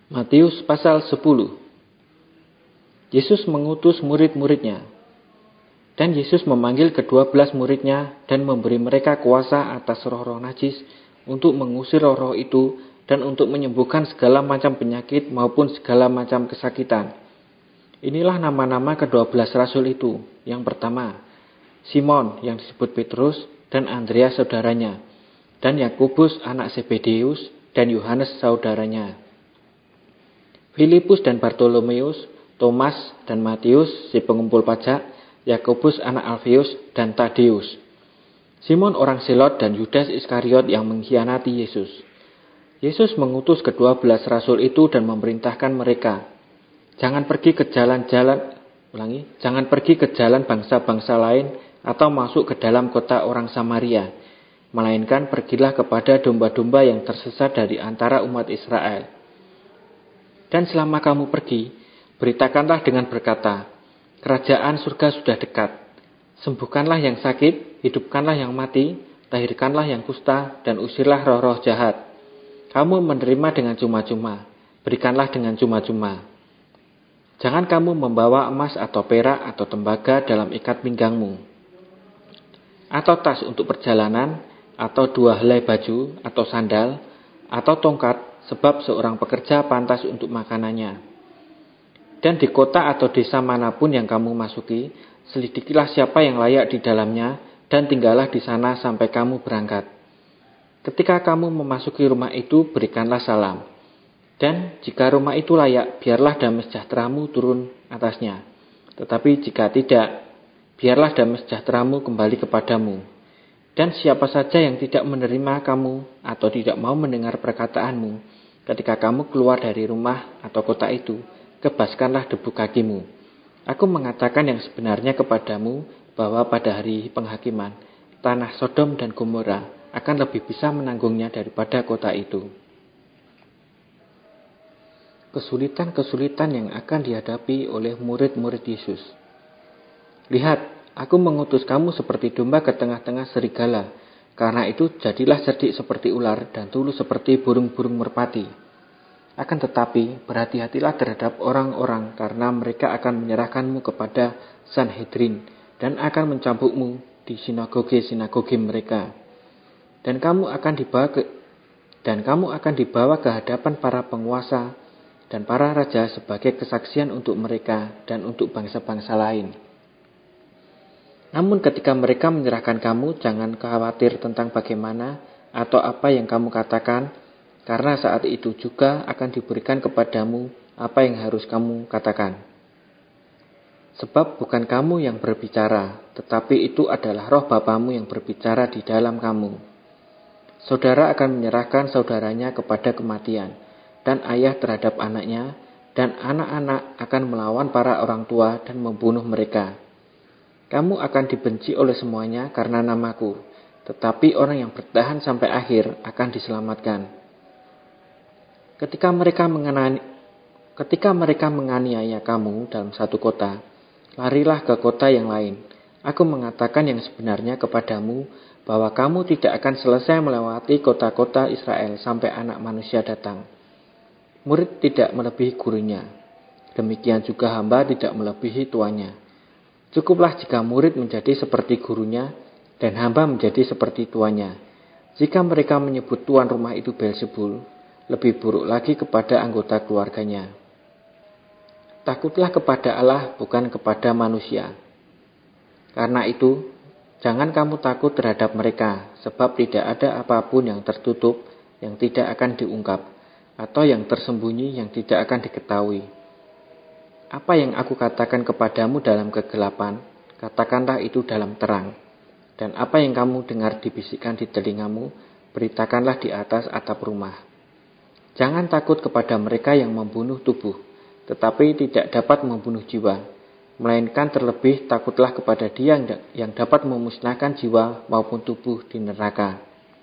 Matius pasal 10. Yesus mengutus murid-muridnya. Dan Yesus memanggil ke-12 muridnya dan memberi mereka kuasa atas roh-roh najis untuk mengusir roh-roh itu dan untuk menyembuhkan segala macam penyakit maupun segala macam kesakitan. Inilah nama-nama ke-12 rasul itu. Yang pertama, Simon yang disebut Petrus dan Andreas saudaranya, dan Yakobus anak Zebedeus dan Yohanes saudaranya, Filipus dan Bartolomeus, Thomas dan Matius si pengumpul pajak, Yakobus anak Alfeus dan Tadeus, Simon orang Selot dan Yudas Iskariot yang mengkhianati Yesus. Yesus mengutus ke-12 rasul itu dan memerintahkan mereka, jangan pergi ke jalan bangsa-bangsa lain atau masuk ke dalam kota orang Samaria, melainkan pergilah kepada domba-domba yang tersesat dari antara umat Israel. Dan selama kamu pergi, beritakanlah dengan berkata, kerajaan surga sudah dekat. Sembuhkanlah yang sakit, hidupkanlah yang mati, lahirkanlah yang kusta, dan usirlah roh-roh jahat. Kamu menerima dengan cuma-cuma, berikanlah dengan cuma-cuma. Jangan kamu membawa emas atau perak atau tembaga dalam ikat pinggangmu, atau tas untuk perjalanan, atau 2 helai baju, atau sandal, atau tongkat, sebab seorang pekerja pantas untuk makanannya. Dan di kota atau desa manapun yang kamu masuki, selidikilah siapa yang layak di dalamnya, dan tinggallah di sana sampai kamu berangkat. Ketika kamu memasuki rumah itu, berikanlah salam. Dan jika rumah itu layak, biarlah damai sejahteramu turun atasnya. Tetapi jika tidak, biarlah damai sejahteramu kembali kepadamu. Dan siapa saja yang tidak menerima kamu atau tidak mau mendengar perkataanmu, ketika kamu keluar dari rumah atau kota itu, kebaskanlah debu kakimu. Aku mengatakan yang sebenarnya kepadamu, bahwa pada hari penghakiman, tanah Sodom dan Gomora akan lebih bisa menanggungnya daripada kota itu. Kesulitan-kesulitan yang akan dihadapi oleh murid-murid Yesus. Lihat, aku mengutus kamu seperti domba ke tengah-tengah serigala. Karena itu jadilah cerdik seperti ular dan tulus seperti burung-burung merpati. Akan tetapi berhati-hatilah terhadap orang-orang, karena mereka akan menyerahkanmu kepada Sanhedrin dan akan mencambukmu di sinagoge-sinagoge mereka. Dan kamu akan dibawa ke hadapan para penguasa dan para raja sebagai kesaksian untuk mereka dan untuk bangsa-bangsa lain. Namun ketika mereka menyerahkan kamu, jangan khawatir tentang bagaimana atau apa yang kamu katakan, karena saat itu juga akan diberikan kepadamu apa yang harus kamu katakan. Sebab bukan kamu yang berbicara, tetapi itu adalah roh Bapamu yang berbicara di dalam kamu. Saudara akan menyerahkan saudaranya kepada kematian, dan ayah terhadap anaknya, dan anak-anak akan melawan para orang tua dan membunuh mereka. Kamu akan dibenci oleh semuanya karena namaku, tetapi orang yang bertahan sampai akhir akan diselamatkan. Ketika mereka menganiaya kamu dalam satu kota, larilah ke kota yang lain. Aku mengatakan yang sebenarnya kepadamu, bahwa kamu tidak akan selesai melewati kota-kota Israel sampai Anak Manusia datang. Murid tidak melebihi gurunya, demikian juga hamba tidak melebihi tuannya. Cukuplah jika murid menjadi seperti gurunya dan hamba menjadi seperti tuannya. Jika mereka menyebut tuan rumah itu Beelzebul, lebih buruk lagi kepada anggota keluarganya. Takutlah kepada Allah, bukan kepada manusia. Karena itu, jangan kamu takut terhadap mereka, sebab tidak ada apapun yang tertutup yang tidak akan diungkap, atau yang tersembunyi yang tidak akan diketahui. Apa yang aku katakan kepadamu dalam kegelapan, katakanlah itu dalam terang. Dan apa yang kamu dengar dibisikkan di telingamu, beritakanlah di atas atap rumah. Jangan takut kepada mereka yang membunuh tubuh, tetapi tidak dapat membunuh jiwa. Melainkan terlebih takutlah kepada Dia yang dapat memusnahkan jiwa maupun tubuh di neraka.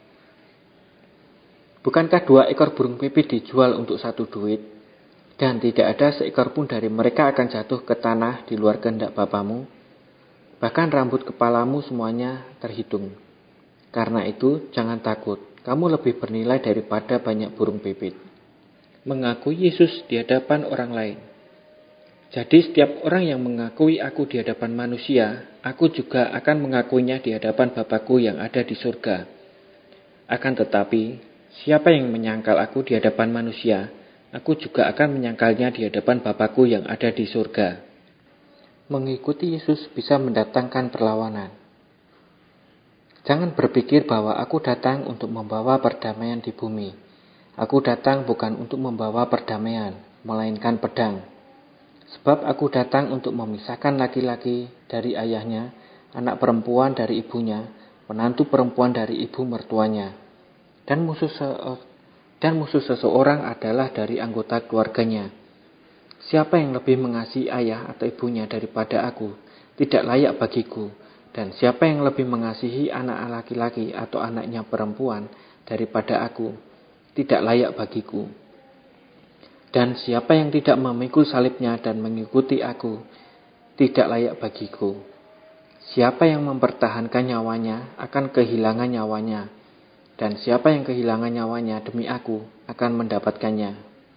Bukankah 2 ekor burung pipit dijual untuk 1 duit? Dan tidak ada seekor pun dari mereka akan jatuh ke tanah di luar kehendak Bapamu. Bahkan rambut kepalamu semuanya terhitung. Karena itu jangan takut, kamu lebih bernilai daripada banyak burung pipit. mengakui Yesus di hadapan orang lain. Jadi setiap orang yang mengakui aku di hadapan manusia, aku juga akan mengakuinya di hadapan Bapa-Ku yang ada di surga. Akan tetapi, siapa yang menyangkal aku di hadapan manusia, aku juga akan menyangkalnya di hadapan Bapa-Ku yang ada di surga. Mengikuti Yesus bisa mendatangkan perlawanan. Jangan berpikir bahwa aku datang untuk membawa perdamaian di bumi. Aku datang bukan untuk membawa perdamaian, melainkan pedang. Sebab aku datang untuk memisahkan laki-laki dari ayahnya, anak perempuan dari ibunya, menantu perempuan dari ibu mertuanya. Dan musuh seseorang adalah dari anggota keluarganya. Siapa yang lebih mengasihi ayah atau ibunya daripada aku, tidak layak bagiku. Dan siapa yang lebih mengasihi anak laki-laki atau anaknya perempuan daripada aku, tidak layak bagiku. Dan siapa yang tidak memikul salibnya dan mengikuti aku, tidak layak bagiku. Siapa yang mempertahankan nyawanya akan kehilangan nyawanya. Dan siapa yang kehilangan nyawanya demi aku akan mendapatkannya.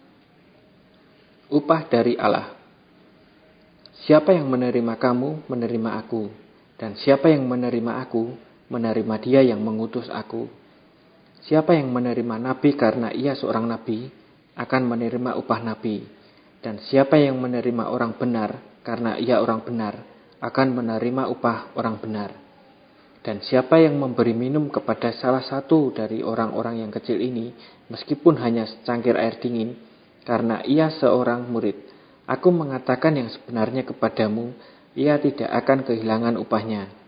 Upah dari Allah. Siapa yang menerima kamu, menerima aku. Dan siapa yang menerima aku, menerima dia yang mengutus aku. Siapa yang menerima nabi karena ia seorang nabi, akan menerima upah nabi. Dan siapa yang menerima orang benar karena ia orang benar, akan menerima upah orang benar. Dan siapa yang memberi minum kepada salah satu dari orang-orang yang kecil ini, meskipun hanya secangkir air dingin, karena ia seorang murid, aku mengatakan yang sebenarnya kepadamu, ia tidak akan kehilangan upahnya.